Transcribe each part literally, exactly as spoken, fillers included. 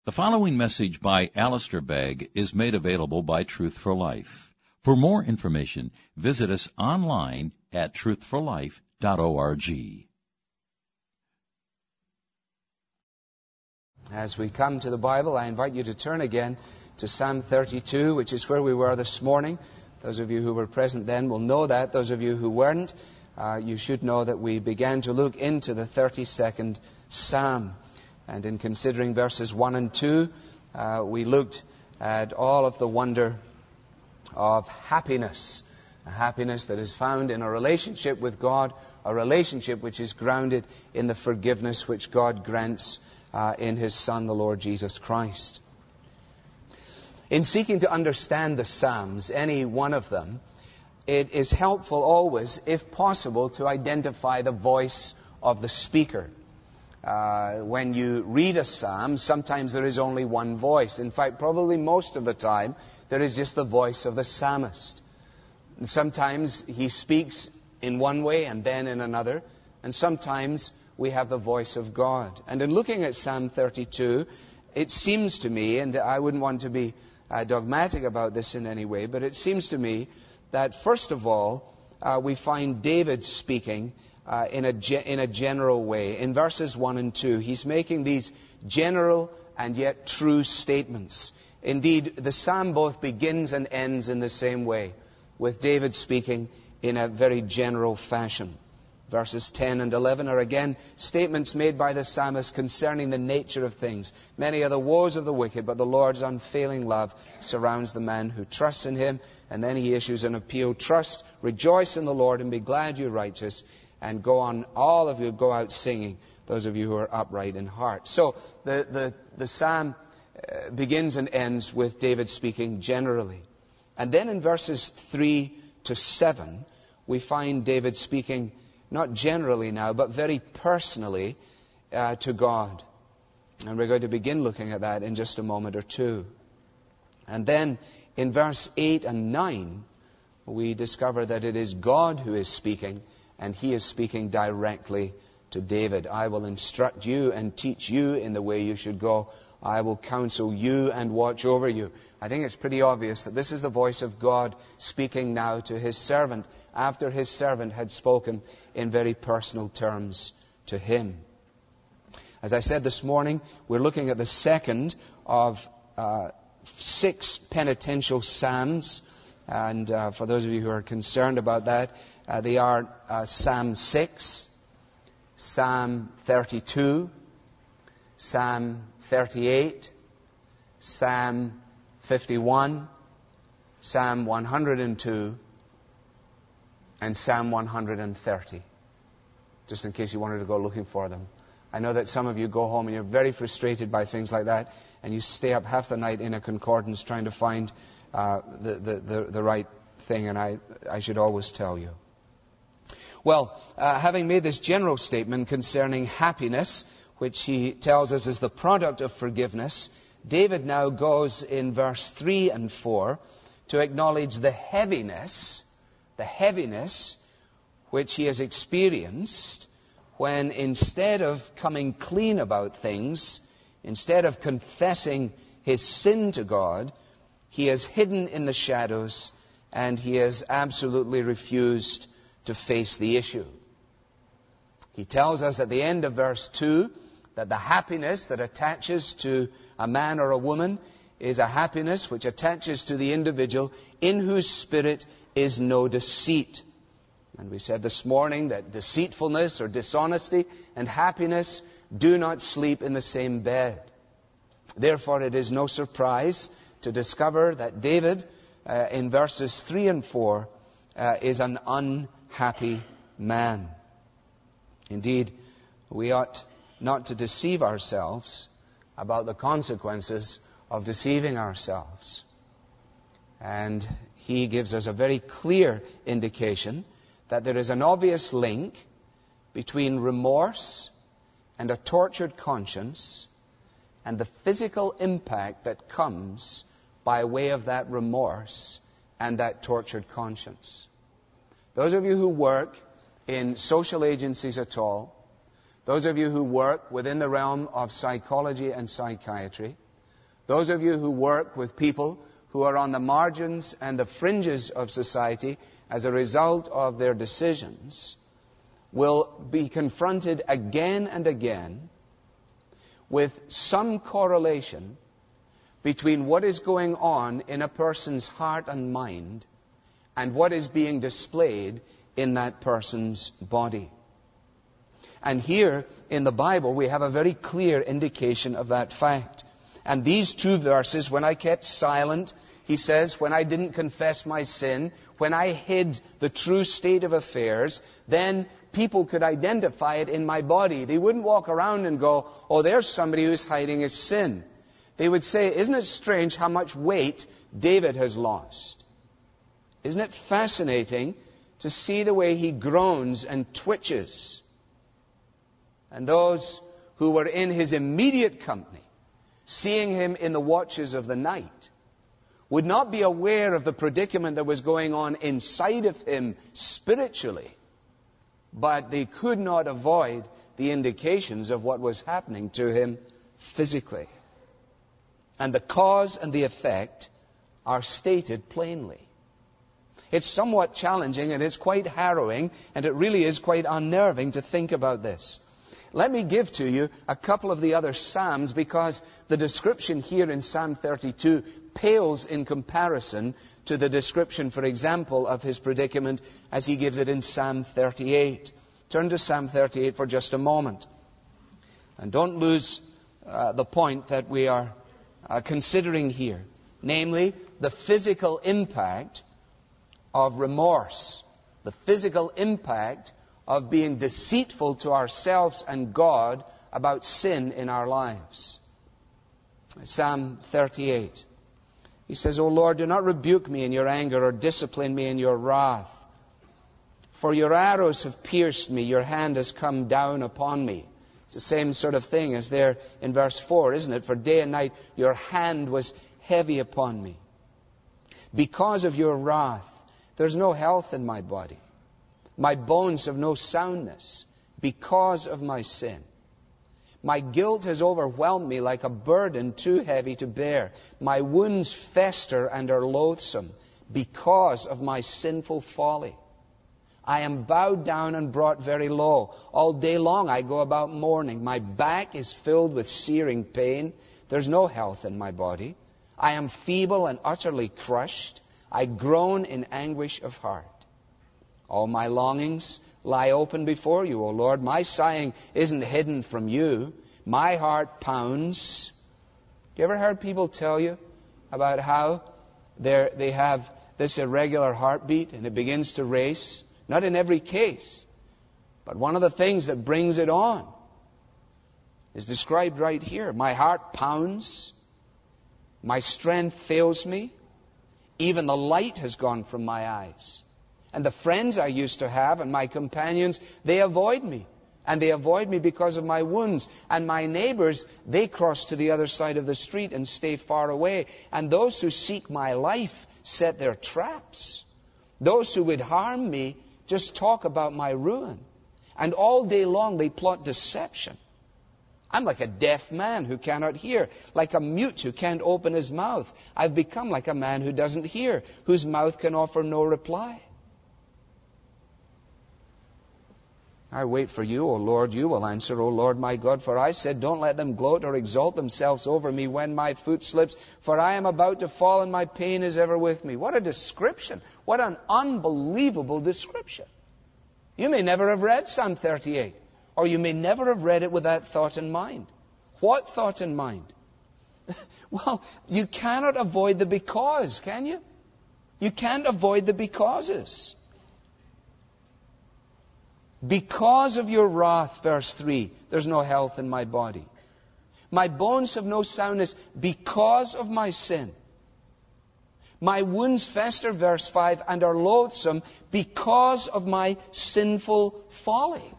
The following message by Alistair Begg is made available by Truth for Life. For more information, visit us online at truth for life dot org. As we come to the Bible, I invite you to turn again to Psalm thirty-two, which is where we were this morning. Those of you who were present then will know that. Those of you who weren't, uh, you should know that we began to look into the thirty-second Psalm. And in considering verses one and two, uh, we looked at all of the wonder of happiness. A happiness that is found in a relationship with God, a relationship which is grounded in the forgiveness which God grants uh, in His Son, the Lord Jesus Christ. In seeking to understand the Psalms, any one of them, it is helpful always, if possible, to identify the voice of the speaker. Uh, when you read a psalm, sometimes there is only one voice. In fact, probably most of the time, there is just the voice of the psalmist. And sometimes he speaks in one way and then in another. And sometimes we have the voice of God. And in looking at Psalm thirty-two, it seems to me, and I wouldn't want to be uh, dogmatic about this in any way, but it seems to me that first of all, uh, we find David speaking Uh, in a ge- in a general way. In verses one and two, he's making these general and yet true statements. Indeed, the psalm both begins and ends in the same way, with David speaking in a very general fashion. Verses ten and eleven are again statements made by the psalmist concerning the nature of things. Many are the woes of the wicked, but the Lord's unfailing love surrounds the man who trusts in Him. And then he issues an appeal: trust, rejoice in the Lord, and be glad, you righteous. And go on, all of you go out singing, those of you who are upright in heart. So the, the, the psalm uh, begins and ends with David speaking generally. And then in verses three to seven, we find David speaking not generally now, but very personally uh, to God. And we're going to begin looking at that in just a moment or two. And then in verse eight and nine, we discover that it is God who is speaking, and He is speaking directly to David. I will instruct you and teach you in the way you should go. I will counsel you and watch over you. I think it's pretty obvious that this is the voice of God speaking now to His servant, after His servant had spoken in very personal terms to him. As I said this morning, we're looking at the second of uh, six penitential psalms. And uh, for those of you who are concerned about that, Uh, they are uh, Psalm six, Psalm thirty-two, Psalm thirty-eight, Psalm fifty-one, Psalm one hundred two, and Psalm one hundred thirty. Just in case you wanted to go looking for them. I know that some of you go home and you're very frustrated by things like that, and you stay up half the night in a concordance trying to find uh, the, the, the, the right thing, and I, I should always tell you. Well, uh, having made this general statement concerning happiness, which he tells us is the product of forgiveness, David now goes in verse three and four to acknowledge the heaviness, the heaviness which he has experienced when, instead of coming clean about things, instead of confessing his sin to God, he has hidden in the shadows and he has absolutely refused to face the issue. He tells us at the end of verse two that the happiness that attaches to a man or a woman is a happiness which attaches to the individual in whose spirit is no deceit. And we said this morning that deceitfulness or dishonesty and happiness do not sleep in the same bed. Therefore, it is no surprise to discover that David, uh, in verses three and four, uh, is an unhappy man. Indeed, we ought not to deceive ourselves about the consequences of deceiving ourselves. And he gives us a very clear indication that there is an obvious link between remorse and a tortured conscience and the physical impact that comes by way of that remorse and that tortured conscience. Those of you who work in social agencies at all, those of you who work within the realm of psychology and psychiatry, Those of you who work with people who are on the margins and the fringes of society as a result of their decisions will be confronted again and again with some correlation between what is going on in a person's heart and mind and what is being displayed in that person's body. And here in the Bible we have a very clear indication of that fact. And these two verses, when I kept silent, he says, when I didn't confess my sin, when I hid the true state of affairs, then people could identify it in my body. They wouldn't walk around and go, oh, there's somebody who's hiding his sin. They would say, isn't it strange how much weight David has lost? Isn't it fascinating to see the way he groans and twitches? And those who were in his immediate company, seeing him in the watches of the night, would not be aware of the predicament that was going on inside of him spiritually, but they could not avoid the indications of what was happening to him physically. And the cause and the effect are stated plainly. It's somewhat challenging and it's quite harrowing, and it really is quite unnerving to think about this. Let me give to you a couple of the other Psalms, because the description here in Psalm thirty-two pales in comparison to the description, for example, of his predicament as he gives it in Psalm thirty-eight. Turn to Psalm thirty-eight for just a moment. And don't lose uh, the point that we are uh, considering here, namely the physical impact of remorse, the physical impact of being deceitful to ourselves and God about sin in our lives. Psalm thirty-eight. He says, O Lord, do not rebuke me in your anger or discipline me in your wrath. For your arrows have pierced me, your hand has come down upon me. It's the same sort of thing as there in verse four, isn't it? For day and night your hand was heavy upon me. Because of your wrath, there's no health in my body. My bones have no soundness because of my sin. My guilt has overwhelmed me like a burden too heavy to bear. My wounds fester and are loathsome because of my sinful folly. I am bowed down and brought very low. All day long I go about mourning. My back is filled with searing pain. There's no health in my body. I am feeble and utterly crushed. I groan in anguish of heart. All my longings lie open before you, O Lord. My sighing isn't hidden from you. My heart pounds. You ever heard people tell you about how they have this irregular heartbeat and it begins to race? Not in every case, but one of the things that brings it on is described right here. My heart pounds. My strength fails me. Even the light has gone from my eyes. And the friends I used to have and my companions, they avoid me. And they avoid me because of my wounds. And my neighbors, they cross to the other side of the street and stay far away. And those who seek my life set their traps. Those who would harm me just talk about my ruin. And all day long they plot deception. I'm like a deaf man who cannot hear, like a mute who can't open his mouth. I've become like a man who doesn't hear, whose mouth can offer no reply. I wait for you, O Lord, you will answer, O Lord my God. For I said, don't let them gloat or exalt themselves over me when my foot slips, for I am about to fall and my pain is ever with me. What a description. What an unbelievable description. You may never have read Psalm thirty-eight, or you may never have read it with that thought in mind. What thought in mind? Well, you cannot avoid the because, can you? You can't avoid the becauses. Because of your wrath, verse three, there's no health in my body. My bones have no soundness because of my sin. My wounds fester, verse five, and are loathsome because of my sinful folly.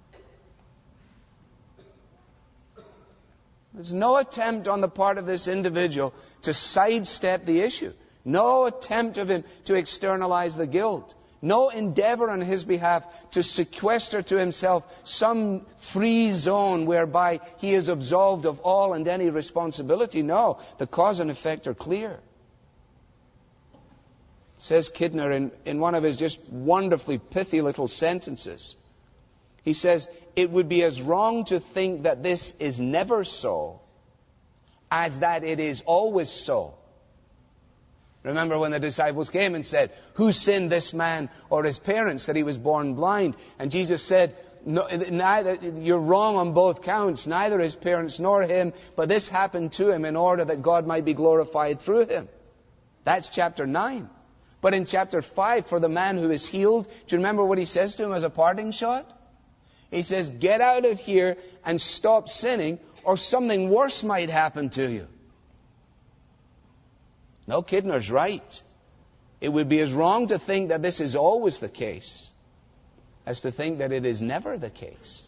There's no attempt on the part of this individual to sidestep the issue. No attempt of him to externalize the guilt. No endeavor on his behalf to sequester to himself some free zone whereby he is absolved of all and any responsibility. No, the cause and effect are clear. Says Kidner in, in one of his just wonderfully pithy little sentences. He says, it would be as wrong to think that this is never so as that it is always so. Remember when the disciples came and said, who sinned, this man or his parents, that he was born blind? And Jesus said, no, neither, you're wrong on both counts, neither his parents nor him, but this happened to him in order that God might be glorified through him. That's chapter nine. But in chapter five, for the man who is healed, do you remember what he says to him as a parting shot? He says, get out of here and stop sinning, or something worse might happen to you. No, Kidner's right. It would be as wrong to think that this is always the case as to think that it is never the case.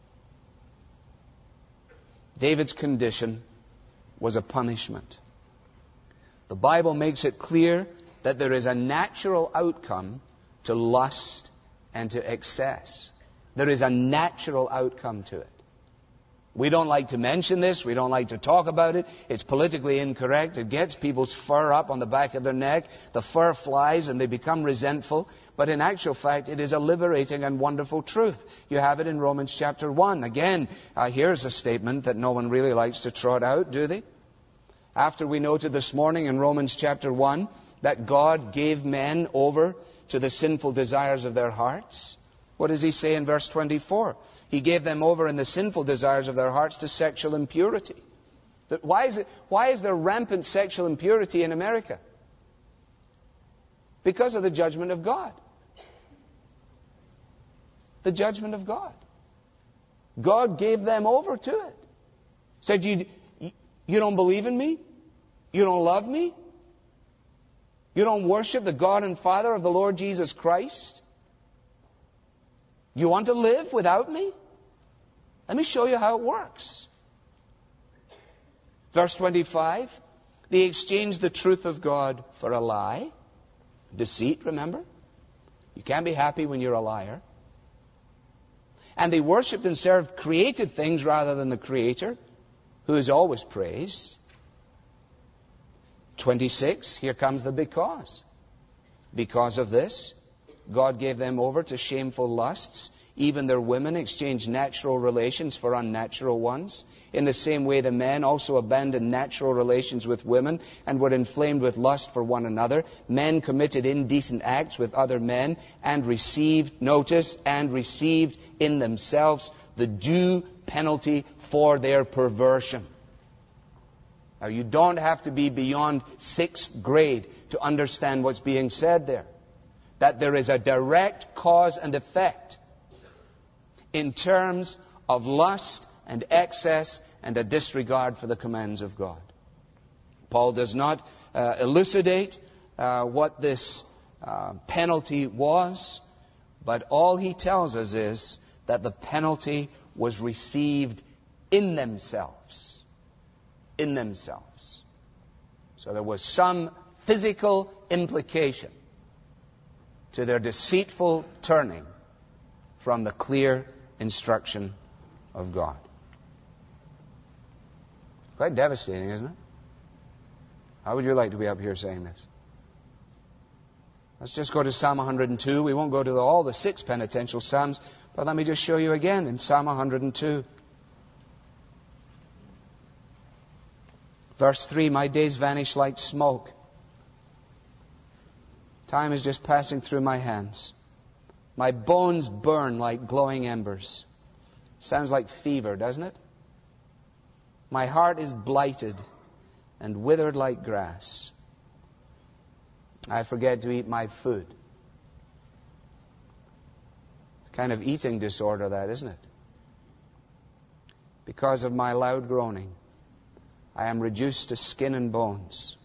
David's condition was a punishment. The Bible makes it clear that there is a natural outcome to lust and to excess. There is a natural outcome to it. We don't like to mention this. We don't like to talk about it. It's politically incorrect. It gets people's fur up on the back of their neck. The fur flies and they become resentful. But in actual fact, it is a liberating and wonderful truth. You have it in Romans chapter one. Again, uh, here's a statement that no one really likes to trot out, do they? After we noted this morning in Romans chapter one that God gave men over to the sinful desires of their hearts, what does he say in verse twenty-four? He gave them over in the sinful desires of their hearts to sexual impurity. Why is it, why is there rampant sexual impurity in America? Because of the judgment of God. The judgment of God. God gave them over to it. Said, you, you don't believe in me? You don't love me? You don't worship the God and Father of the Lord Jesus Christ? You want to live without me? Let me show you how it works. Verse twenty-five, they exchanged the truth of God for a lie. Deceit, remember? You can't be happy when you're a liar. And they worshipped and served created things rather than the Creator, who is always praised. twenty-six, here comes the because. Because of this, God gave them over to shameful lusts. Even their women exchanged natural relations for unnatural ones. In the same way, the men also abandoned natural relations with women and were inflamed with lust for one another. Men committed indecent acts with other men and received, notice, and received in themselves the due penalty for their perversion. Now, you don't have to be beyond sixth grade to understand what's being said there. That there is a direct cause and effect in terms of lust and excess and a disregard for the commands of God. Paul does not uh, elucidate uh, what this uh, penalty was, but all he tells us is that the penalty was received in themselves. In themselves. So there was some physical implication to their deceitful turning from the clear instruction of God. Quite devastating, isn't it? How would you like to be up here saying this? Let's just go to Psalm one hundred two. We won't go to the, all the six penitential psalms, but let me just show you again in Psalm one hundred two. Verse three, my days vanish like smoke. Time is just passing through my hands. My bones burn like glowing embers. Sounds like fever, doesn't it? My heart is blighted and withered like grass. I forget to eat my food. Kind of eating disorder, that, isn't it? Because of my loud groaning, I am reduced to skin and bones.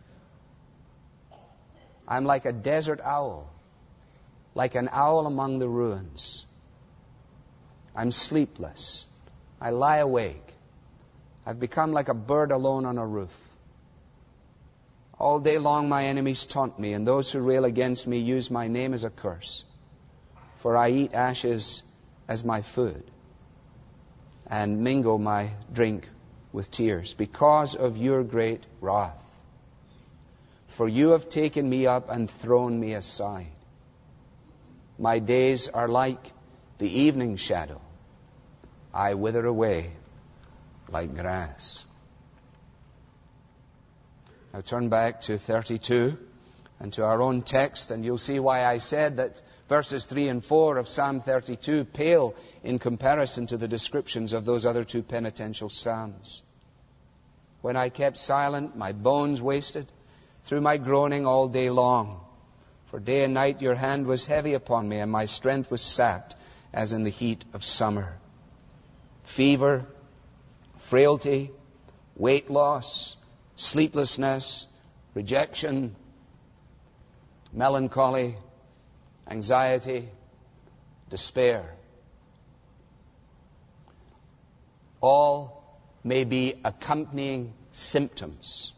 I'm like a desert owl, like an owl among the ruins. I'm sleepless. I lie awake. I've become like a bird alone on a roof. All day long my enemies taunt me, and those who rail against me use my name as a curse. For I eat ashes as my food, and mingle my drink with tears, because of your great wrath. For you have taken me up and thrown me aside. My days are like the evening shadow. I wither away like grass. Now turn back to thirty-two and to our own text, and you'll see why I said that verses three and four of Psalm thirty-two pale in comparison to the descriptions of those other two penitential psalms. When I kept silent, my bones wasted through my groaning all day long. For day and night your hand was heavy upon me, and my strength was sapped as in the heat of summer. Fever, frailty, weight loss, sleeplessness, rejection, melancholy, anxiety, despair. All may be accompanying symptoms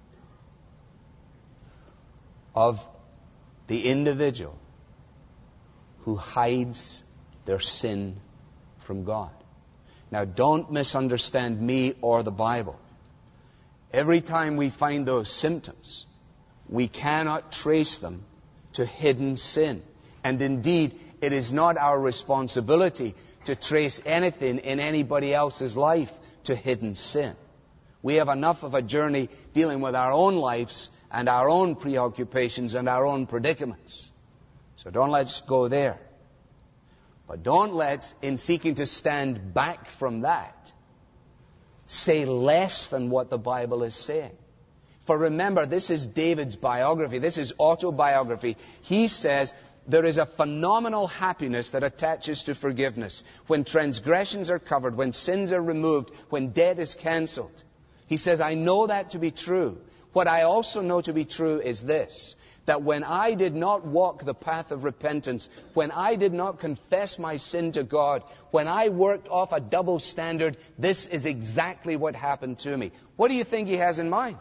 of the individual who hides their sin from God. Now, don't misunderstand me or the Bible. Every time we find those symptoms, we cannot trace them to hidden sin. And indeed, it is not our responsibility to trace anything in anybody else's life to hidden sin. We have enough of a journey dealing with our own lives and our own preoccupations and our own predicaments. So don't let's go there. But don't let's, in seeking to stand back from that, say less than what the Bible is saying. For remember, this is David's biography. This is autobiography. He says there is a phenomenal happiness that attaches to forgiveness. When transgressions are covered, when sins are removed, when debt is cancelled. He says, I know that to be true. What I also know to be true is this, that when I did not walk the path of repentance, when I did not confess my sin to God, when I worked off a double standard, this is exactly what happened to me. What do you think he has in mind?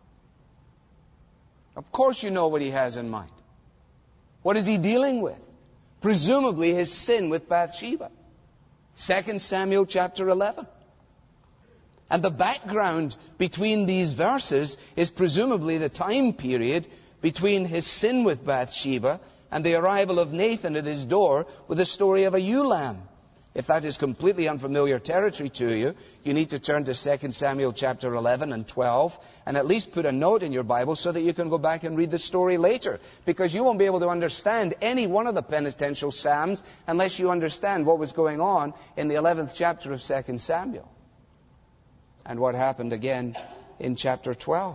Of course you know what he has in mind. What is he dealing with? Presumably his sin with Bathsheba. Second Samuel chapter eleven. And the background between these verses is presumably the time period between his sin with Bathsheba and the arrival of Nathan at his door with the story of a ewe lamb. If that is completely unfamiliar territory to you, you need to turn to Second Samuel chapter eleven and twelve and at least put a note in your Bible so that you can go back and read the story later. Because you won't be able to understand any one of the penitential psalms unless you understand what was going on in the eleventh chapter of Second Samuel. And what happened again in chapter twelve.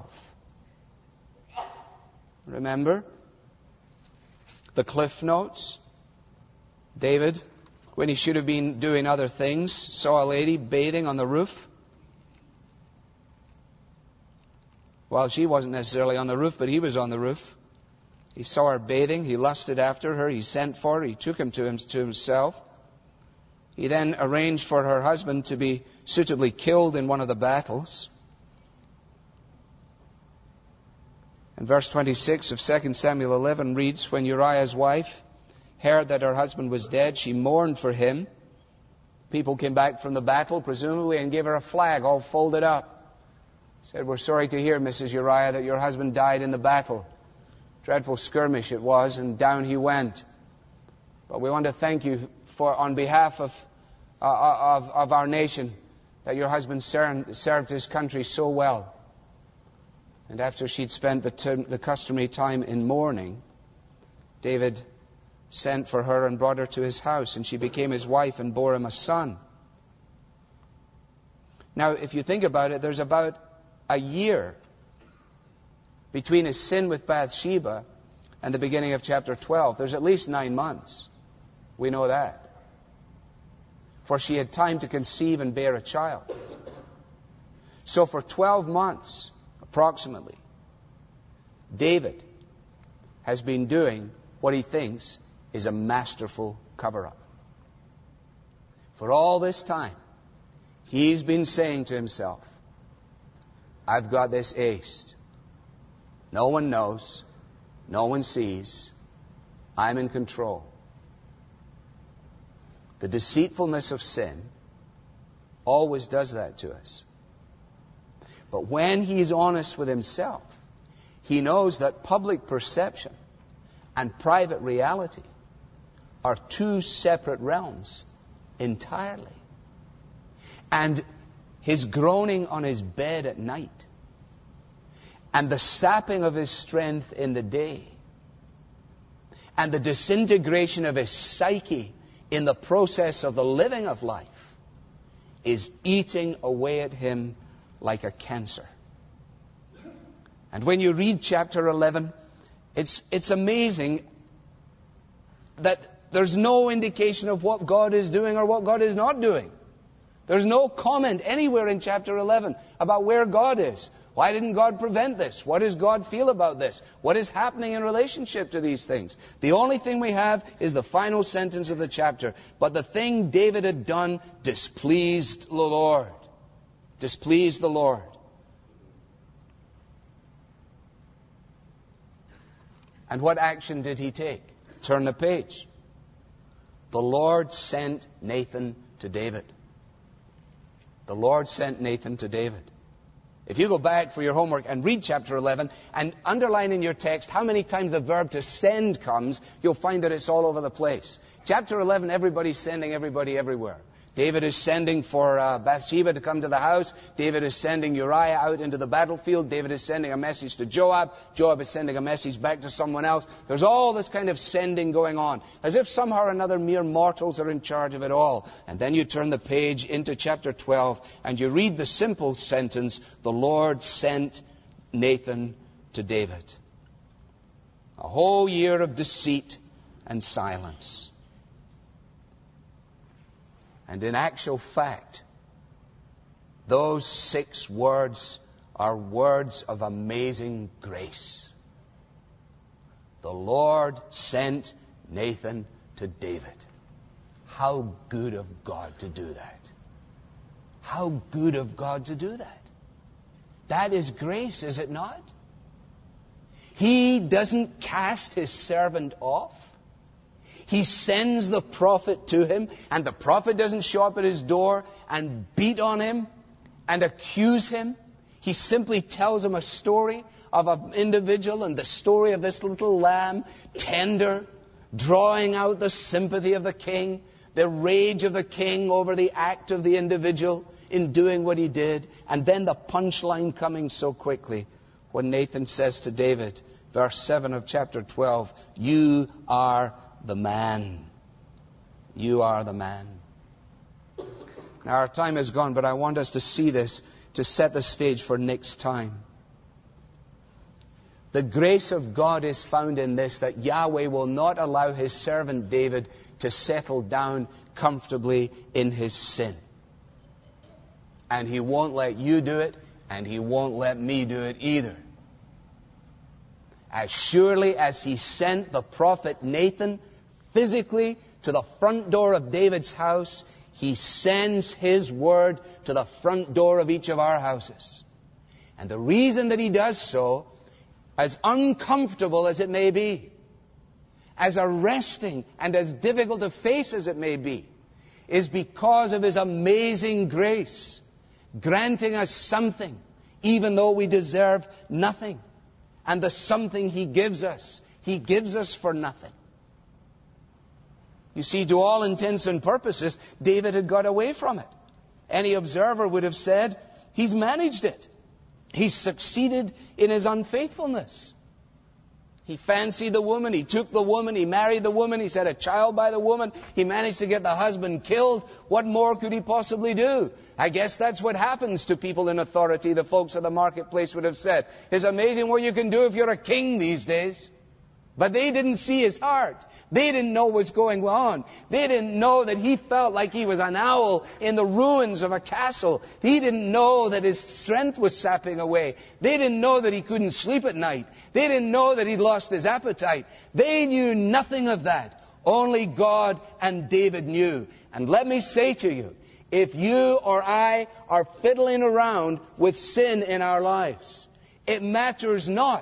Remember the cliff notes? David, when he should have been doing other things, saw a lady bathing on the roof. Well, she wasn't necessarily on the roof, but he was on the roof. He saw her bathing. He lusted after her. He sent for her. He took him to, him, to himself. He then arranged for her husband to be suitably killed in one of the battles. And verse twenty-six of Second Samuel eleven reads, when Uriah's wife heard that her husband was dead, she mourned for him. People came back from the battle, presumably, and gave her a flag all folded up. Said, we're sorry to hear, Missus Uriah, that your husband died in the battle. Dreadful skirmish it was, and down he went. But we want to thank you for, on behalf of, uh, of, of our nation, that your husband served, served his country so well. And after she'd spent the, term, the customary time in mourning, David sent for her and brought her to his house, and she became his wife and bore him a son. Now, if you think about it, there's about a year between his sin with Bathsheba and the beginning of chapter twelve. There's at least nine months. We know that. For she had time to conceive and bear a child. So for twelve months, approximately, David has been doing what he thinks is a masterful cover-up. For all this time, he's been saying to himself, I've got this aced. No one knows. No one sees. I'm in control. The deceitfulness of sin always does that to us. But when he is honest with himself, he knows that public perception and private reality are two separate realms entirely. And his groaning on his bed at night and the sapping of his strength in the day and the disintegration of his psyche in the process of the living of life is eating away at him like a cancer. And when you read chapter eleven, it's, it's amazing that there's no indication of what God is doing or what God is not doing. There's no comment anywhere in chapter eleven about where God is. Why didn't God prevent this? What does God feel about this? What is happening in relationship to these things? The only thing we have is the final sentence of the chapter. But the thing David had done displeased the Lord. Displeased the Lord. And what action did he take? Turn the page. The Lord sent Nathan to David. The Lord sent Nathan to David. If you go back for your homework and read chapter eleven and underline in your text how many times the verb to send comes, you'll find that it's all over the place. Chapter eleven, everybody's sending everybody everywhere. David is sending for uh, Bathsheba to come to the house. David is sending Uriah out into the battlefield. David is sending a message to Joab. Joab is sending a message back to someone else. There's all this kind of sending going on, as if somehow or another mere mortals are in charge of it all. And then you turn the page into chapter twelve and you read the simple sentence, the Lord sent Nathan to David. A whole year of deceit and silence. And in actual fact, those six words are words of amazing grace. The Lord sent Nathan to David. How good of God to do that. How good of God to do that. That is grace, is it not? He doesn't cast his servant off. He sends the prophet to him, and the prophet doesn't show up at his door and beat on him and accuse him. He simply tells him a story of an individual and the story of this little lamb, tender, drawing out the sympathy of the king, the rage of the king over the act of the individual in doing what he did, and then the punchline coming so quickly when Nathan says to David, verse seven of chapter twelve, you are the man. You are the man. Now our time is gone, but I want us to see this to set the stage for next time. The grace of God is found in this, that Yahweh will not allow his servant David to settle down comfortably in his sin. And he won't let you do it, and he won't let me do it either. As surely as he sent the prophet Nathan physically to the front door of David's house, he sends his word to the front door of each of our houses. And the reason that he does so, as uncomfortable as it may be, as arresting and as difficult to face as it may be, is because of his amazing grace, granting us something, even though we deserve nothing. And the something he gives us, he gives us for nothing. You see, to all intents and purposes, David had got away from it. Any observer would have said, he's managed it. He's succeeded in his unfaithfulness. He fancied the woman, he took the woman, he married the woman, he's had a child by the woman, he managed to get the husband killed. What more could he possibly do? I guess that's what happens to people in authority, the folks of the marketplace would have said. It's amazing what you can do if you're a king these days. But they didn't see his heart. They didn't know what's going on. They didn't know that he felt like he was an owl in the ruins of a castle. He didn't know that his strength was sapping away. They didn't know that he couldn't sleep at night. They didn't know that he'd lost his appetite. They knew nothing of that. Only God and David knew. And let me say to you, if you or I are fiddling around with sin in our lives, it matters not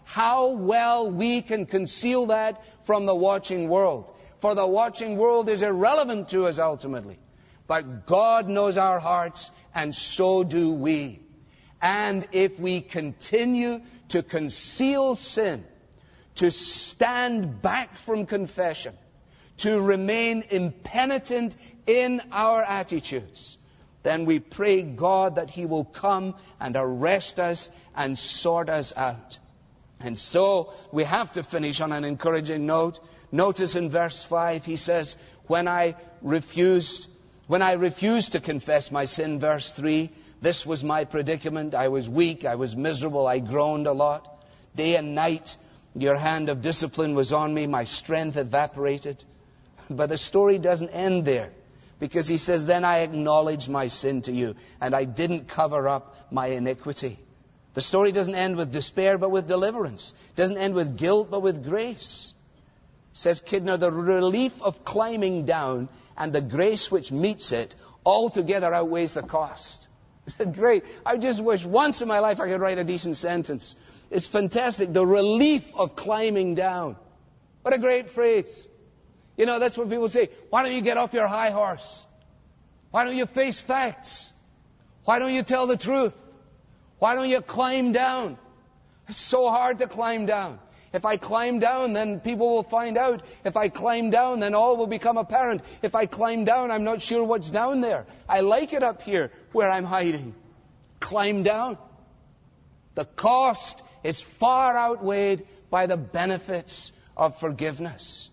how well we can conceal that from the watching world. For the watching world is irrelevant to us ultimately. But God knows our hearts, and so do we. And if we continue to conceal sin, to stand back from confession, to remain impenitent in our attitudes, then we pray God that He will come and arrest us and sort us out. And so we have to finish on an encouraging note. Notice in verse five, he says, when I refused, when I refused to confess my sin, verse three, this was my predicament. I was weak, I was miserable, I groaned a lot. Day and night, your hand of discipline was on me, my strength evaporated. But the story doesn't end there. Because he says, then I acknowledged my sin to you, and I didn't cover up my iniquity. The story doesn't end with despair, but with deliverance. It doesn't end with guilt, but with grace. Says Kidner, the relief of climbing down and the grace which meets it altogether outweighs the cost. Isn't it great? I just wish once in my life I could write a decent sentence. It's fantastic. The relief of climbing down. What a great phrase. You know, that's what people say. Why don't you get off your high horse? Why don't you face facts? Why don't you tell the truth? Why don't you climb down? It's so hard to climb down. If I climb down, then people will find out. If I climb down, then all will become apparent. If I climb down, I'm not sure what's down there. I like it up here where I'm hiding. Climb down. The cost is far outweighed by the benefits of forgiveness.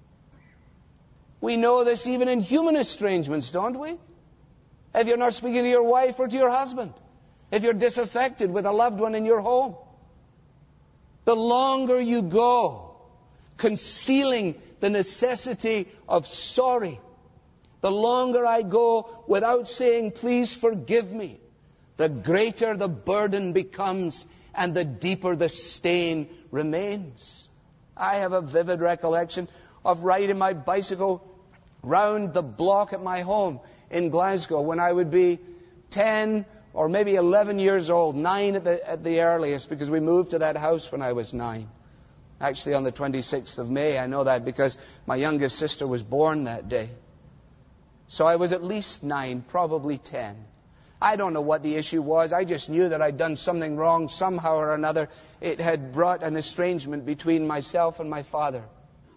We know this even in human estrangements, don't we? If you're not speaking to your wife or to your husband, if you're disaffected with a loved one in your home, the longer you go concealing the necessity of sorry, the longer I go without saying, please forgive me, the greater the burden becomes and the deeper the stain remains. I have a vivid recollection of riding my bicycle round the block at my home in Glasgow when I would be ten or maybe eleven years old, nine at the, at the earliest, because we moved to that house when I was nine. Actually on the twenty-sixth of May, I know that because my youngest sister was born that day. So I was at least nine, probably ten. I don't know what the issue was. I just knew that I'd done something wrong somehow or another. It had brought an estrangement between myself and my father.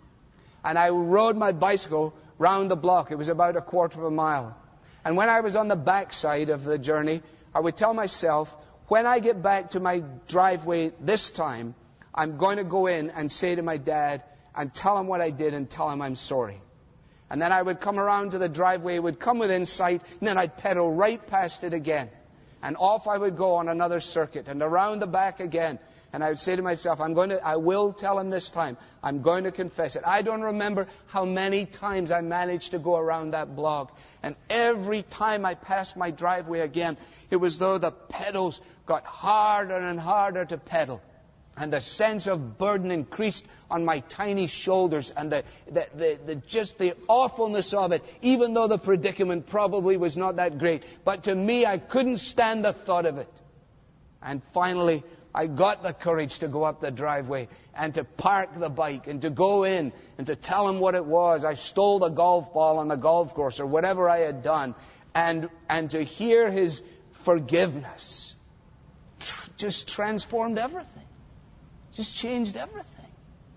And I rode my bicycle round the block. It was about a quarter of a mile. And when I was on the backside of the journey, I would tell myself, when I get back to my driveway this time, I'm going to go in and say to my dad and tell him what I did and tell him I'm sorry. And then I would come around to the driveway, it would come within sight, and then I'd pedal right past it again. And off I would go on another circuit and around the back again. And I would say to myself, I'm going to, I will tell him this time. I'm going to confess it. I don't remember how many times I managed to go around that block. And every time I passed my driveway again, it was though the pedals got harder and harder to pedal. And the sense of burden increased on my tiny shoulders, and the, the, the, the, just the awfulness of it, even though the predicament probably was not that great. But to me, I couldn't stand the thought of it. And finally, I got the courage to go up the driveway and to park the bike and to go in and to tell him what it was. I stole the golf ball on the golf course or whatever I had done, and, and to hear his forgiveness tr- just transformed everything. Just changed everything.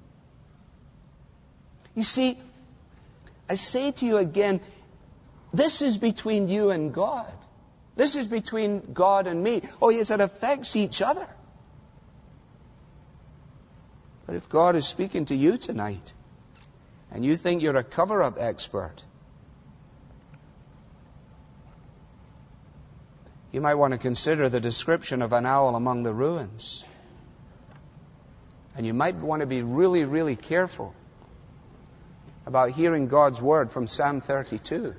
You see, I say to you again, this is between you and God. This is between God and me. Oh yes, it affects each other. But if God is speaking to you tonight, and you think you're a cover-up expert, you might want to consider the description of an owl among the ruins. And you might want to be really, really careful about hearing God's word from Psalm thirty-two.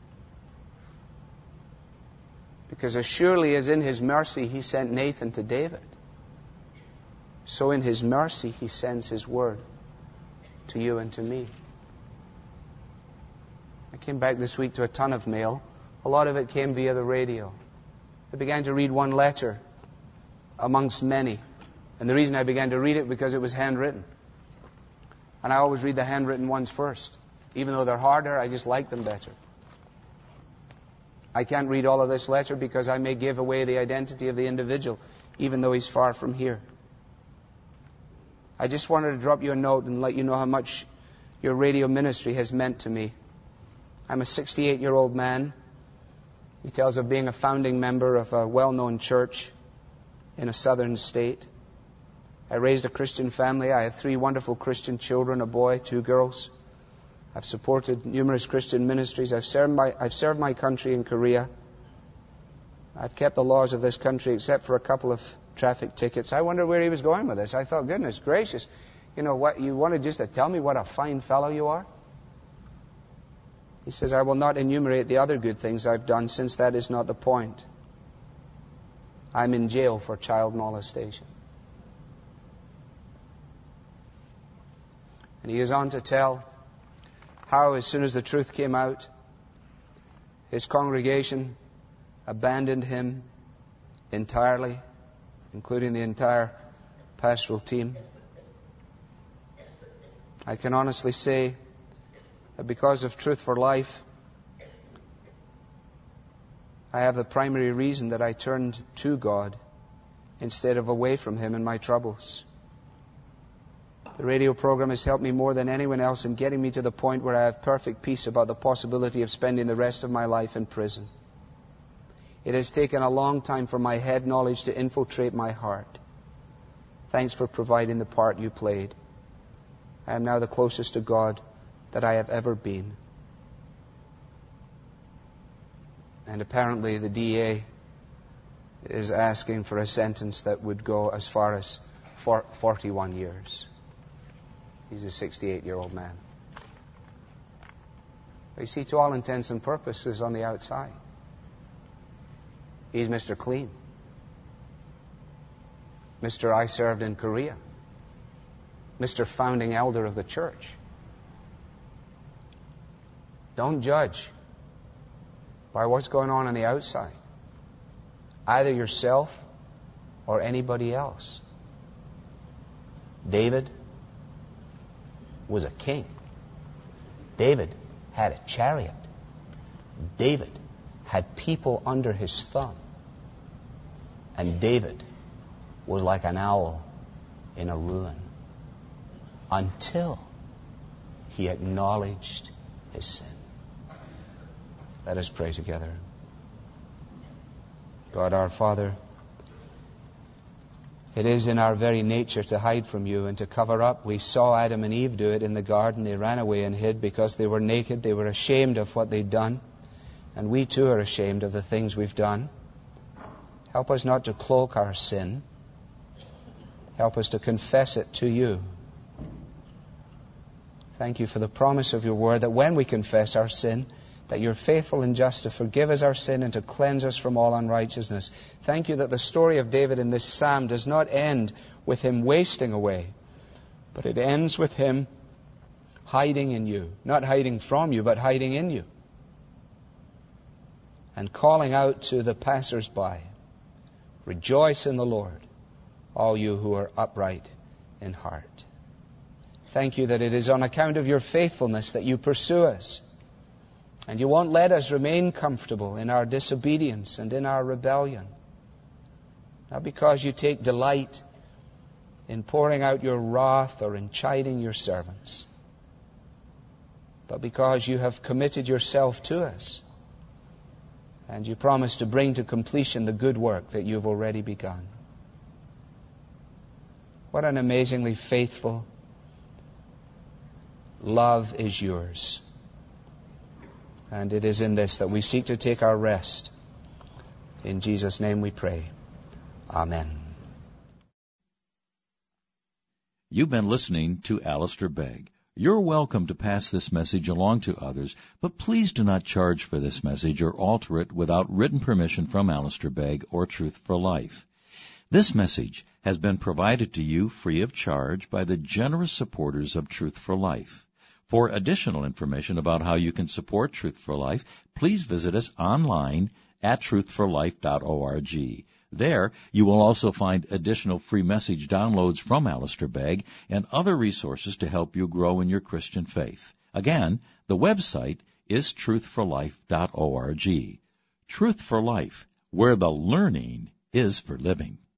Because as surely as in His mercy He sent Nathan to David, so in His mercy He sends His word to you and to me. I came back this week to a ton of mail. A lot of it came via the radio. I began to read one letter amongst many And the reason I began to read it because it was handwritten. And I always read the handwritten ones first. Even though they're harder, I just like them better. I can't read all of this letter because I may give away the identity of the individual, even though he's far from here. I just wanted to drop you a note and let you know how much your radio ministry has meant to me. I'm a sixty-eight-year-old man. He tells of being a founding member of a well-known church in a southern state. I raised a Christian family. I have three wonderful Christian children, a boy, two girls. I've supported numerous Christian ministries. I've served my, I've served my country in Korea. I've kept the laws of this country except for a couple of traffic tickets. I wondered where he was going with this. I thought, goodness gracious, you know what? You wanted just to tell me what a fine fellow you are? He says, I will not enumerate the other good things I've done, since that is not the point. I'm in jail for child molestation. And he goes on to tell how, as soon as the truth came out, his congregation abandoned him entirely, including the entire pastoral team. I can honestly say that because of Truth for Life, I have the primary reason that I turned to God instead of away from Him in my troubles. The radio program has helped me more than anyone else in getting me to the point where I have perfect peace about the possibility of spending the rest of my life in prison. It has taken a long time for my head knowledge to infiltrate my heart. Thanks for providing the part you played. I am now the closest to God that I have ever been. And apparently the D A is asking for a sentence that would go as far as forty-one years. He's a sixty-eight-year-old man. But you see, to all intents and purposes on the outside, he's Mister Clean. Mister I served in Korea. Mister Founding Elder of the church. Don't judge by what's going on on the outside, either yourself or anybody else. David was a king. David had a chariot. David had people under his thumb. And David was like an owl in a ruin until he acknowledged his sin. Let us pray together. God our Father, it is in our very nature to hide from you and to cover up. We saw Adam and Eve do it in the garden. They ran away and hid because they were naked. They were ashamed of what they'd done. And we too are ashamed of the things we've done. Help us not to cloak our sin. Help us to confess it to you. Thank you for the promise of your word that when we confess our sin, that you're faithful and just to forgive us our sin and to cleanse us from all unrighteousness. Thank you that the story of David in this psalm does not end with him wasting away, but it ends with him hiding in you. Not hiding from you, but hiding in you. And calling out to the passers-by, rejoice in the Lord, all you who are upright in heart. Thank you that it is on account of your faithfulness that you pursue us. And you won't let us remain comfortable in our disobedience and in our rebellion. Not because you take delight in pouring out your wrath or in chiding your servants, but because you have committed yourself to us and you promise to bring to completion the good work that you've already begun. What an amazingly faithful love is yours. And it is in this that we seek to take our rest. In Jesus' name we pray. Amen. You've been listening to Alistair Begg. You're welcome to pass this message along to others, but please do not charge for this message or alter it without written permission from Alistair Begg or Truth for Life. This message has been provided to you free of charge by the generous supporters of Truth for Life. For additional information about how you can support Truth for Life, please visit us online at truth for life dot org. There, you will also find additional free message downloads from Alistair Begg and other resources to help you grow in your Christian faith. Again, the website is truth for life dot org. Truth for Life, where the learning is for living.